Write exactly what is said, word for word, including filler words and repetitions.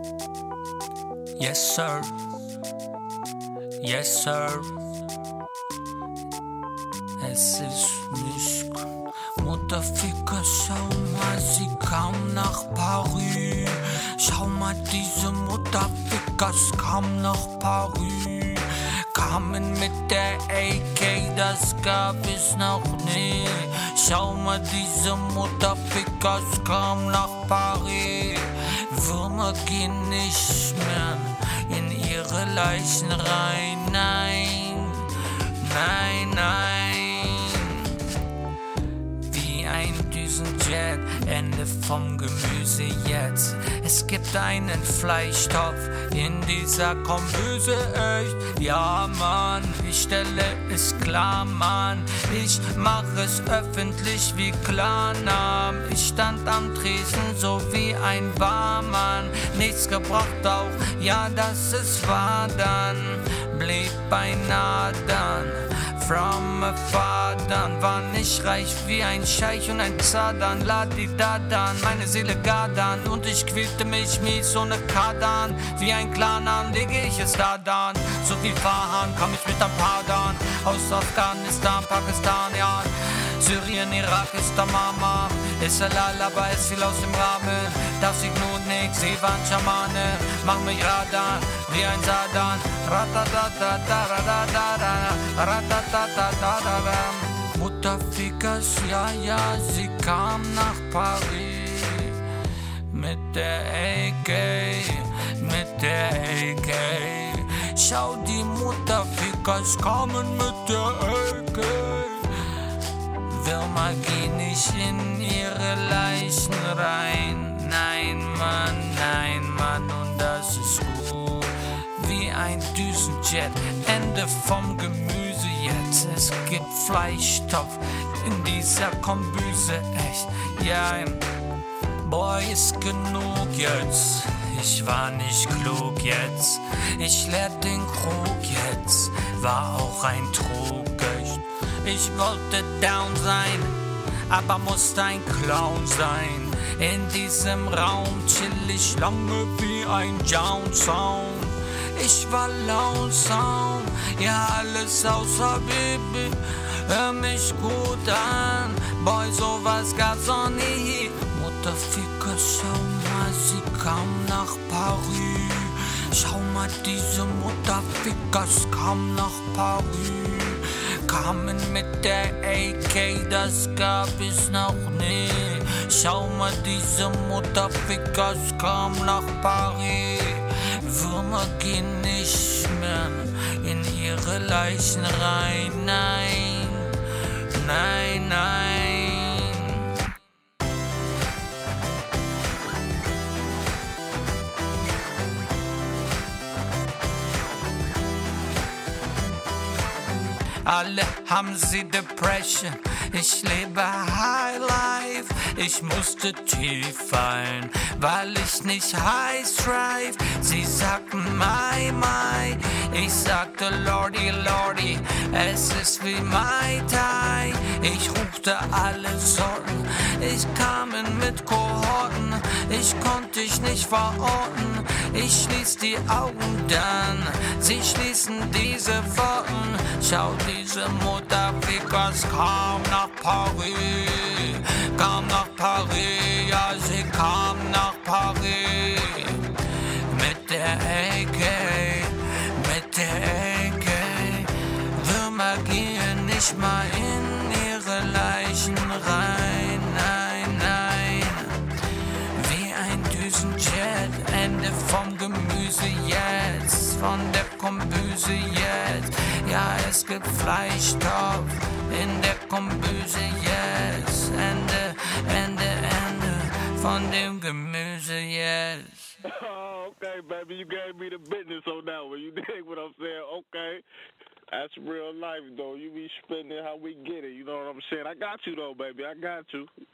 Yes, sir. Yes, sir. Es ist nicht. Mutterficker, schau mal, sie kam nach Paris. Schau mal, diese Mutterfickers kam nach Paris. Kamen mit der A K, das gab es noch nie. Schau mal, diese Mutterfickers kamen nach Paris. Würmer gehen nicht mehr in ihre Leichen rein. Nein, nein, nein. Wie ein Düsenjet, Ende vom Gemüse jetzt. Es gibt einen Fleischtopf in dieser Kombüse, echt. Ja, Mann, ich stelle es klar, Mann. Ich mach es öffentlich wie Klarnamen. Ich stand am Tresen so wie ein Barmann. Nichts gebracht auch, ja, das ist wahr dann. Blieb beinahe dann. From afar, dann war nicht reich wie ein Scheich und ein Zadan. Ladidadan, meine Seele gadan und ich quälte mich mies ohne Kadan. Wie ein Klanan lege ich es da dann. So viel Fahrhahn kam ich mit ein paar Dan. Aus Afghanistan, Pakistan, ja. Syrien, Irak ist der Mama. Ist halal, aber es fiel aus dem Rahmen. Das ignoriert nix, sie waren Schamane. Mach mich Radan, wie ein Sadan. Ratatatataradatara, ratatatatara. Mutterfickers, ja, ja, sie kam nach Paris. Mit der A K, mit der A K. Schau, die Mutterfickers kamen mit der A K. Würmer gehen nicht in ihre Leichen rein. Nein, Mann, nein, Mann, und das ist gut. Wie ein Düsenjet, Ende vom Gemüse jetzt. Es gibt Fleischtopf in dieser Kombüse, echt. Ja, boah, ist genug jetzt. Ich war nicht klug jetzt. Ich leer den Krug jetzt. War auch ein Trug, echt. Ich wollte down sein, aber musste ein Clown sein. In diesem Raum chill ich lange wie ein Downtown. Ich war langsam, ja alles außer Baby. Hör mich gut an, boy, sowas gab's noch nie. Mutterficker, schau mal, sie kam nach Paris. Schau mal, diese Mutterfickers kam nach Paris. Kamen mit der A K, das gab es noch nie. Schau mal, diese Mutterfickers kamen nach Paris. Würmer gehen nicht mehr in ihre Leichen rein. Nein, nein, nein. Alle haben sie Depression, ich lebe High Life. Ich musste tief fallen, weil ich nicht high strive. Sie sagten Mai Mai, ich sagte Lordy Lordy. Es ist wie Mai Tai, ich ruchte alle Sorten. Ich kam in mit Kohorten, ich konnte dich nicht verorten. Ich schließ die Augen dann, sie schließen diese Worten. Schau, diese Mutterfickers kam nach Paris, kam nach Paris, ja, sie kam nach Paris. Mit der A K, mit der A K. Würmer gehen nicht mal in ihre Leichen rein, nein, nein. Wie ein Düsenjet, Ende vom Gemüse jetzt, von der Kombüse jetzt. Ja, es gibt Fleischtopf in der Kombüse jetzt. Ende, Ende, Ende von dem Gemüse jetzt. Oh, okay, baby, you gave me the business on that one. You dig what I'm saying? Okay. That's real life, though. You be spending how we get it. You know what I'm saying? I got you, though, baby. I got you.